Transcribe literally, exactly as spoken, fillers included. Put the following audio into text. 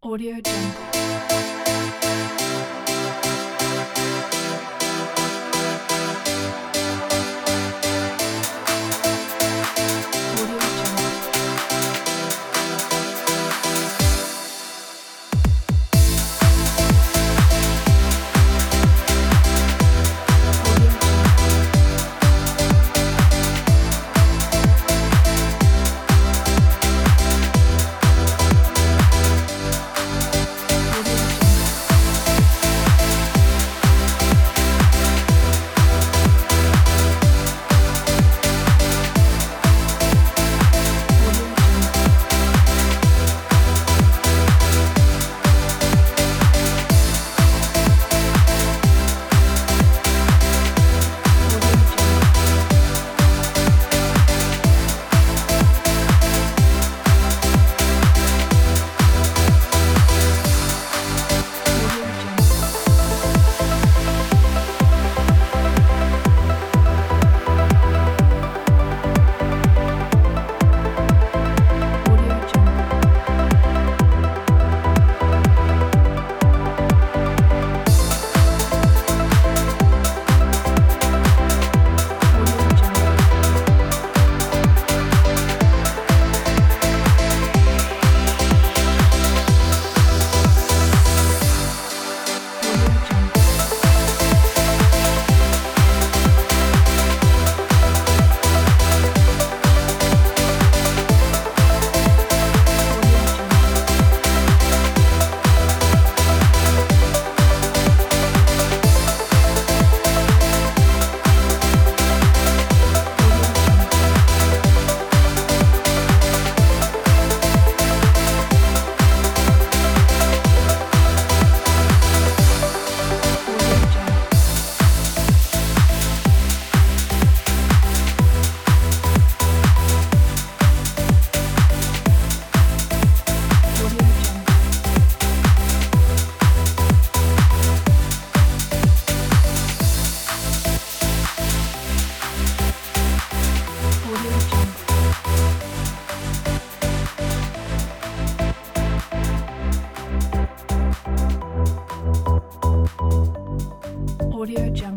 Audio Jungle. Audio Jungle. Audio Jungle. Audio Jungle. Audio Jungle. Audio Jungle. Audio Jungle. Audio Jungle. Audio Jungle. Audio Jungle. Audio Jungle. Audio Jungle. Audio Jungle. Audio Jungle. Audio Jungle. Audio Jungle.